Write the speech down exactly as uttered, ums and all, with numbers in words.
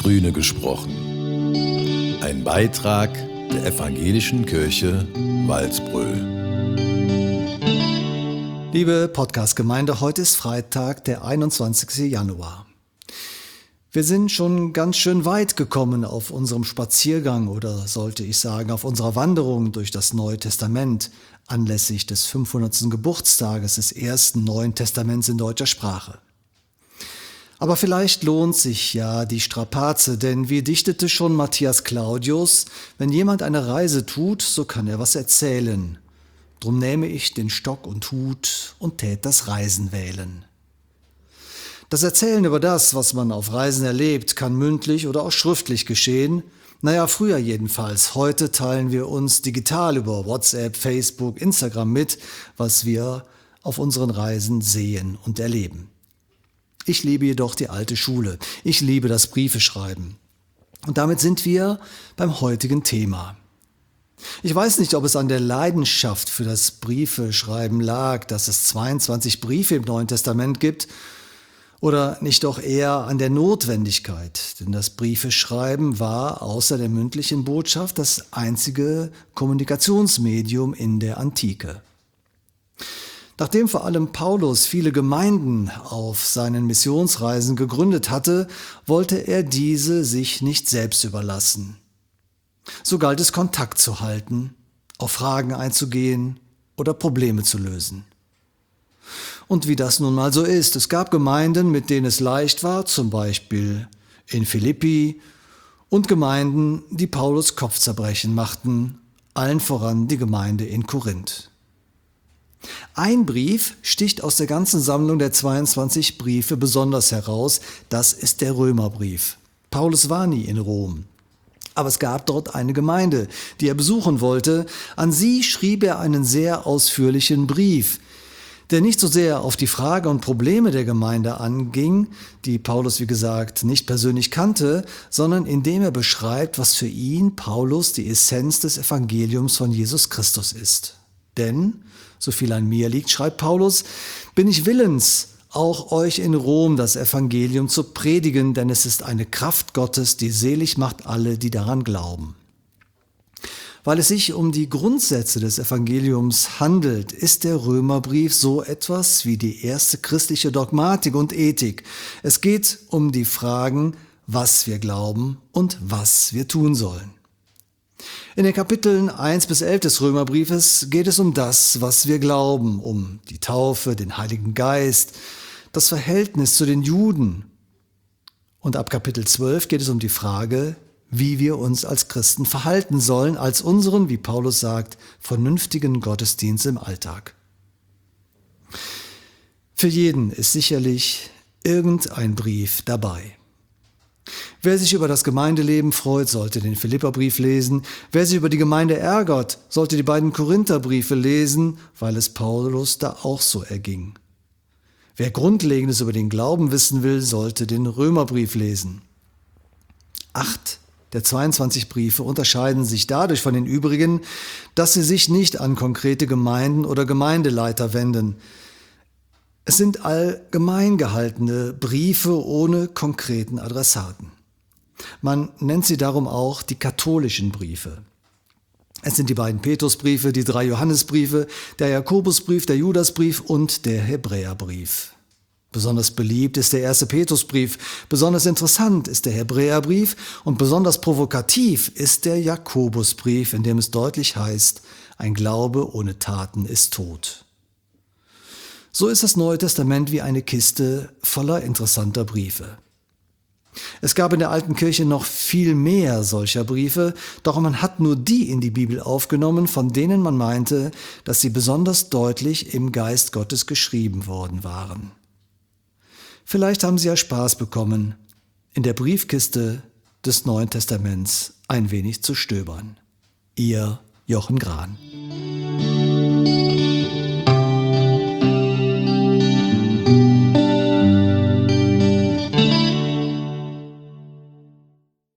Grüne gesprochen. Ein Beitrag der Evangelischen Kirche Walsbröl. Liebe Podcast-Gemeinde, heute ist Freitag, der einundzwanzigster Januar. Wir sind schon ganz schön weit gekommen auf unserem Spaziergang oder sollte ich sagen auf unserer Wanderung durch das Neue Testament anlässlich des fünfhundertsten Geburtstages des ersten Neuen Testaments in deutscher Sprache. Aber vielleicht lohnt sich ja die Strapaze, denn wie dichtete schon Matthias Claudius, wenn jemand eine Reise tut, so kann er was erzählen. Drum nähme ich den Stock und Hut und tät das Reisen wählen. Das Erzählen über das, was man auf Reisen erlebt, kann mündlich oder auch schriftlich geschehen. Naja, früher jedenfalls. Heute teilen wir uns digital über WhatsApp, Facebook, Instagram mit, was wir auf unseren Reisen sehen und erleben. Ich liebe jedoch die alte Schule. Ich liebe das Briefeschreiben. Und damit sind wir beim heutigen Thema. Ich weiß nicht, ob es an der Leidenschaft für das Briefeschreiben lag, dass es zweiundzwanzig Briefe im Neuen Testament gibt, oder nicht doch eher an der Notwendigkeit, denn das Briefeschreiben war außer der mündlichen Botschaft das einzige Kommunikationsmedium in der Antike. Nachdem vor allem Paulus viele Gemeinden auf seinen Missionsreisen gegründet hatte, wollte er diese sich nicht selbst überlassen. So galt es, Kontakt zu halten, auf Fragen einzugehen oder Probleme zu lösen. Und wie das nun mal so ist, es gab Gemeinden, mit denen es leicht war, zum Beispiel in Philippi, und Gemeinden, die Paulus Kopfzerbrechen machten, allen voran die Gemeinde in Korinth. Ein Brief sticht aus der ganzen Sammlung der zweiundzwanzig Briefe besonders heraus, das ist der Römerbrief. Paulus war nie in Rom. Aber es gab dort eine Gemeinde, die er besuchen wollte. An sie schrieb er einen sehr ausführlichen Brief, der nicht so sehr auf die Frage und Probleme der Gemeinde anging, die Paulus, wie gesagt, nicht persönlich kannte, sondern indem er beschreibt, was für ihn, Paulus, die Essenz des Evangeliums von Jesus Christus ist. Denn, so viel an mir liegt, schreibt Paulus, bin ich willens, auch euch in Rom das Evangelium zu predigen, denn es ist eine Kraft Gottes, die selig macht alle, die daran glauben. Weil es sich um die Grundsätze des Evangeliums handelt, ist der Römerbrief so etwas wie die erste christliche Dogmatik und Ethik. Es geht um die Fragen, was wir glauben und was wir tun sollen. In den Kapiteln eins bis elf des Römerbriefes geht es um das, was wir glauben, um die Taufe, den Heiligen Geist, das Verhältnis zu den Juden. Und ab Kapitel zwölf geht es um die Frage, wie wir uns als Christen verhalten sollen, als unseren, wie Paulus sagt, vernünftigen Gottesdienst im Alltag. Für jeden ist sicherlich irgendein Brief dabei. Wer sich über das Gemeindeleben freut, sollte den Philipperbrief lesen. Wer sich über die Gemeinde ärgert, sollte die beiden Korintherbriefe lesen, weil es Paulus da auch so erging. Wer Grundlegendes über den Glauben wissen will, sollte den Römerbrief lesen. Acht der zweiundzwanzig Briefe unterscheiden sich dadurch von den übrigen, dass sie sich nicht an konkrete Gemeinden oder Gemeindeleiter wenden. Es sind allgemein gehaltene Briefe ohne konkreten Adressaten. Man nennt sie darum auch die katholischen Briefe. Es sind die beiden Petrusbriefe, die drei Johannesbriefe, der Jakobusbrief, der Judasbrief und der Hebräerbrief. Besonders beliebt ist der erste Petrusbrief, besonders interessant ist der Hebräerbrief und besonders provokativ ist der Jakobusbrief, in dem es deutlich heißt, ein Glaube ohne Taten ist tot. So ist das Neue Testament wie eine Kiste voller interessanter Briefe. Es gab in der alten Kirche noch viel mehr solcher Briefe, doch man hat nur die in die Bibel aufgenommen, von denen man meinte, dass sie besonders deutlich im Geist Gottes geschrieben worden waren. Vielleicht haben Sie ja Spaß bekommen, in der Briefkiste des Neuen Testaments ein wenig zu stöbern. Ihr Jochen Grahn.